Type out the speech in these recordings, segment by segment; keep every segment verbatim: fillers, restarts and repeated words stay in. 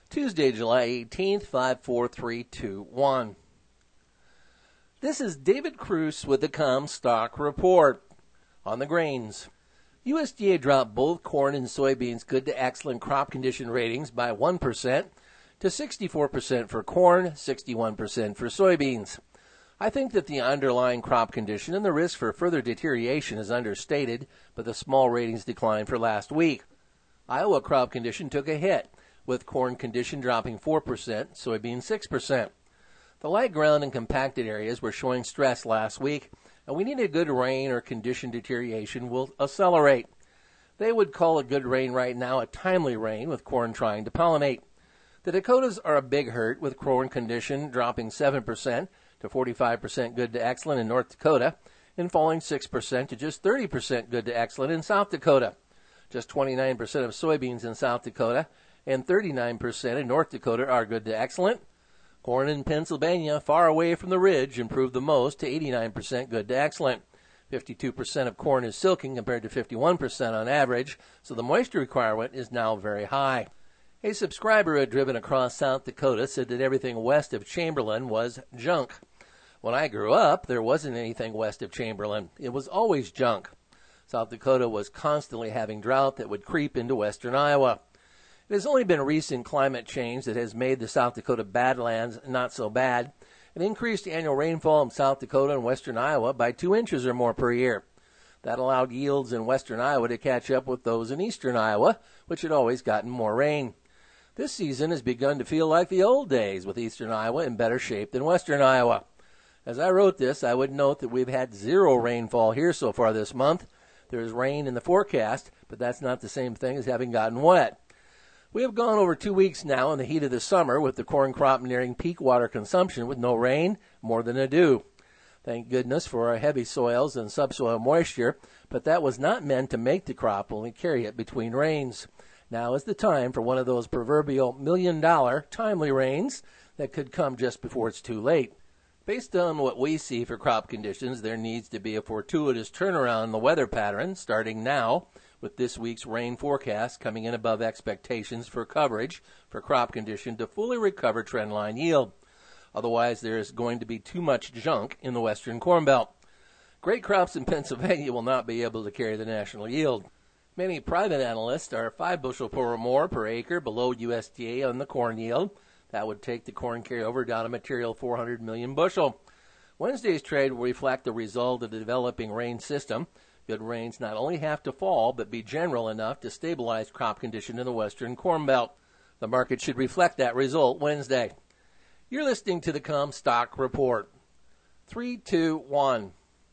Tuesday, July eighteenth, five four three two one. This is David Cruz with the Comstock Report. On the grains, U S D A dropped both corn and soybeans good to excellent crop condition ratings by one percent to sixty-four percent for corn, sixty-one percent for soybeans. I think that the underlying crop condition and the risk for further deterioration is understated, but the small ratings decline for last week. Iowa crop condition took a hit, with corn condition dropping four percent, soybeans six percent. The light ground and compacted areas were showing stress last week, and we need a good rain or condition deterioration will accelerate. They would call a good rain right now a timely rain, with corn trying to pollinate. The Dakotas are a big hurt, with corn condition dropping seven percent to forty-five percent good to excellent in North Dakota, and falling six percent to just thirty percent good to excellent in South Dakota. Just twenty-nine percent of soybeans in South Dakota and thirty-nine percent in North Dakota are good to excellent. Corn in Pennsylvania, far away from the ridge, improved the most to eighty-nine percent good to excellent. fifty-two percent of corn is silking compared to fifty-one percent on average, so the moisture requirement is now very high. A subscriber who had driven across South Dakota said that everything west of Chamberlain was junk. When I grew up, there wasn't anything west of Chamberlain. It was always junk. South Dakota was constantly having drought that would creep into western Iowa. It has only been recent climate change that has made the South Dakota Badlands not so bad, and increased annual rainfall in South Dakota and western Iowa by two inches or more per year. That allowed yields in western Iowa to catch up with those in eastern Iowa, which had always gotten more rain. This season has begun to feel like the old days, with eastern Iowa in better shape than western Iowa. As I wrote this, I would note that we've had zero rainfall here so far this month. There is rain in the forecast, but that's not the same thing as having gotten wet. We have gone over two weeks now in the heat of the summer, with the corn crop nearing peak water consumption with no rain, more than a dew. Thank goodness for our heavy soils and subsoil moisture, but that was not meant to make the crop, only carry it between rains. Now is the time for one of those proverbial million-dollar timely rains that could come just before it's too late. Based on what we see for crop conditions, there needs to be a fortuitous turnaround in the weather pattern starting now, with this week's rain forecast coming in above expectations for coverage for crop condition to fully recover trendline yield. Otherwise, there is going to be too much junk in the western Corn Belt. Great crops in Pennsylvania will not be able to carry the national yield. Many private analysts are five bushel or more per acre below U S D A on the corn yield. That would take the corn carryover down a material four hundred million bushel. Wednesday's trade will reflect the result of the developing rain system. Good rains not only have to fall, but be general enough to stabilize crop condition in the western Corn Belt. The market should reflect that result Wednesday. You're listening to the Comstock Report. three two one.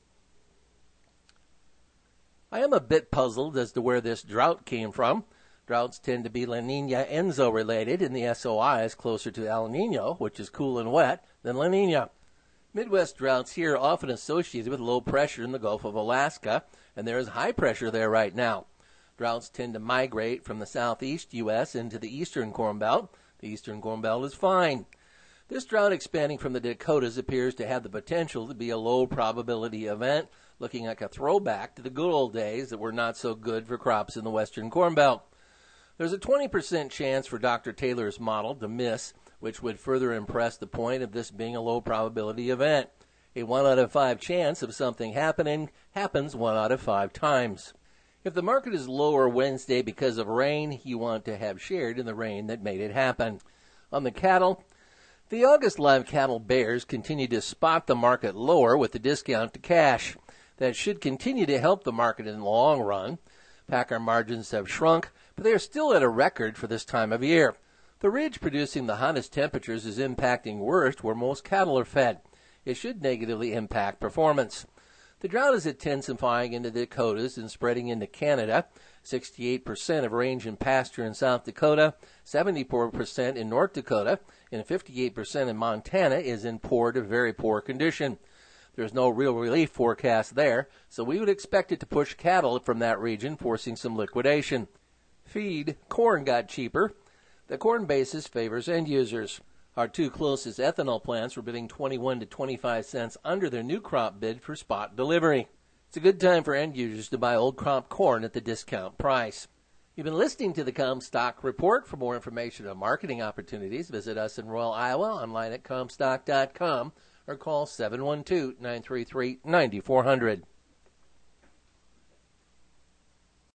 I am a bit puzzled as to where this drought came from. Droughts tend to be La Nina Enzo related, and the S O I is closer to El Nino, which is cool and wet, than La Nina. Midwest droughts here are often associated with low pressure in the Gulf of Alaska, and there is high pressure there right now. Droughts tend to migrate from the southeast U S into the eastern Corn Belt. The eastern Corn Belt is fine. This drought expanding from the Dakotas appears to have the potential to be a low probability event, looking like a throwback to the good old days that were not so good for crops in the western Corn Belt. There's a twenty percent chance for Doctor Taylor's model to miss, which would further impress the point of this being a low probability event. A one out of five chance of something happening happens one out of five times. If the market is lower Wednesday because of rain, you want to have shared in the rain that made it happen. On the cattle, the August live cattle bears continue to spot the market lower with the discount to cash. That should continue to help the market in the long run. Packer margins have shrunk, but they are still at a record for this time of year. The ridge producing the hottest temperatures is impacting worst where most cattle are fed. It should negatively impact performance. The drought is intensifying into the Dakotas and spreading into Canada. sixty-eight percent of range and pasture in South Dakota, seventy-four percent in North Dakota, and fifty-eight percent in Montana is in poor to very poor condition. There's no real relief forecast there, so we would expect it to push cattle from that region, forcing some liquidation. Feed, corn got cheaper. The corn basis favors end users. Our two closest ethanol plants were bidding twenty-one to twenty-five cents under their new crop bid for spot delivery. It's a good time for end users to buy old crop corn at the discount price. You've been listening to the Comstock Report. For more information on marketing opportunities, visit us in Royal, Iowa, online at comstock dot com, or call seven one two, nine three three, nine four zero zero.